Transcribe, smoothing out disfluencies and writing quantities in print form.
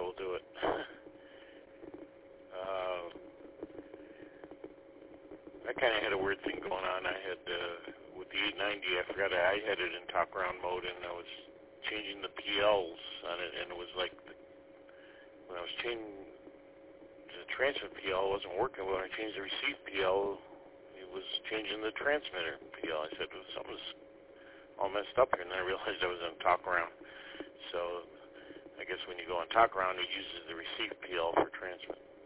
we'll do it. I kind of had a weird thing going on. I had, with the 890, I forgot I had it in talk around mode, and I was changing the PLs on it, and it was like, when I was changing the transmit PL, it wasn't working. When I changed the receive PL, it was changing the transmitter PL. I said, well, something's all messed up here, and then I realized I was on talk around. So I guess when you go on talk around, it uses the receive PL for transmit.